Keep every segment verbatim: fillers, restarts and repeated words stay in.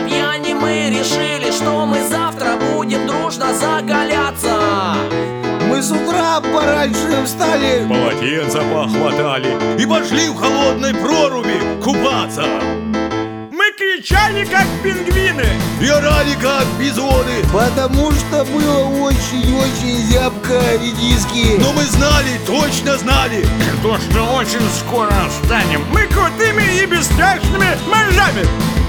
друзьями мы решили, что мы завтра будем дружно закаляться. Мы с утра пораньше встали, полотенца похватали и пошли в холодной проруби купаться. Мы кричали, как пингвины, И орали, как бизоны. потому что было очень-очень зябко редиски. Но мы знали, точно знали, то, что очень скоро станем мы крутыми и бесстрашными моржами.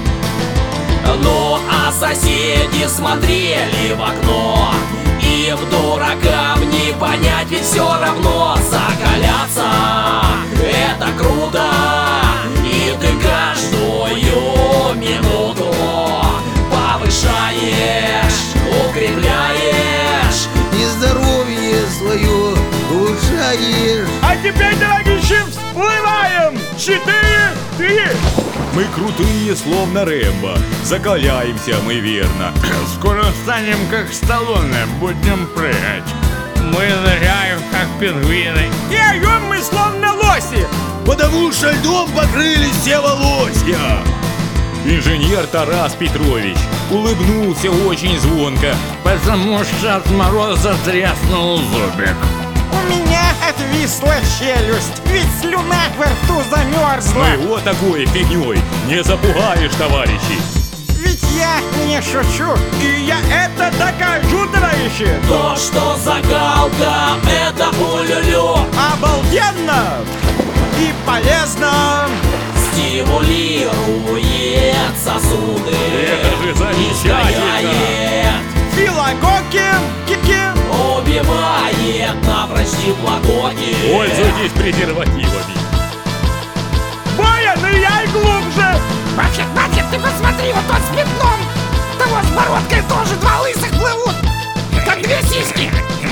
Ну а соседи смотрели в окно, им, дуракам, не понять, ведь все равно закаляться это круто. И ты каждую минуту повышаешь, укрепляешь И здоровье свое улучшаешь. А теперь, товарищи, всплываем! Четыре, три! мы крутые, словно Рэмбо. Закаляемся мы верно. Скоро станем как Сталлоне, будем прыгать. Мы ныряем, как пингвины, и орем мы, словно лоси. Потому что льдом покрылись все волосья. Инженер Тарас Петрович улыбнулся очень звонко, Потому что от мороза тряснул зубик. У меня отвисла челюсть, ведь слюна во рту замерзла. мы вот такой фигней не запугаешь, товарищи. Ведь я не шучу. И я это докажу, товарищи. то, что закалка это улюлю, Обалденно и полезно. стимулирует сосуды, Это же замечательно. изгоняет, Филогоки, кики. убивает напрочь теплоотоки. Пользуйтесь презервативами. Боя, ныряй глубже. Бачит, бачит, ты посмотри, вот тот с пятном. Того с бородкой тоже два лысых плывут, как две сиськи.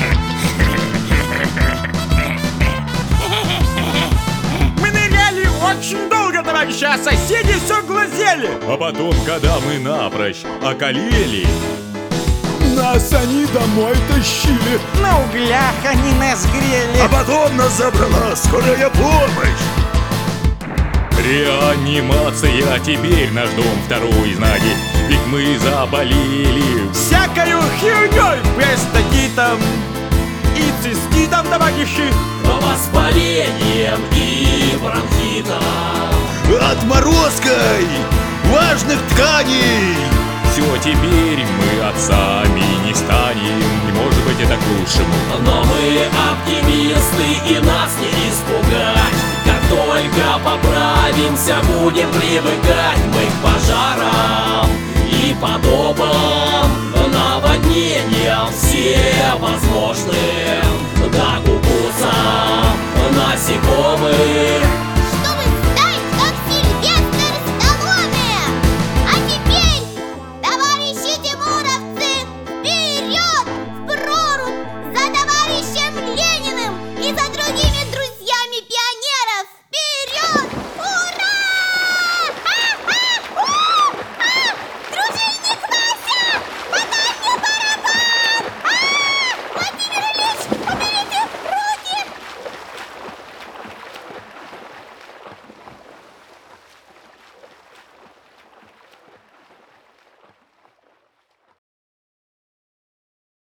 Мы ныряли очень долго, товарищи, а соседи все глазели. А потом, когда мы напрочь околели, Нас они домой тащили. На углях они нас грели. а потом нас забрала скорая помощь. Реанимация, теперь наш дом второй знаки, ведь мы заболели. Всякою херней, простатитом и циститом, товарищи. Воспалением и бронхитом, Отморозкой важных тканей. Все, теперь мы отцами не станем, и может быть это к лучшему. но мы оптимисты и нас не испугать. Как только поправимся, будем привыкать мы к пожарам и потопам, наводнениям всевозможным.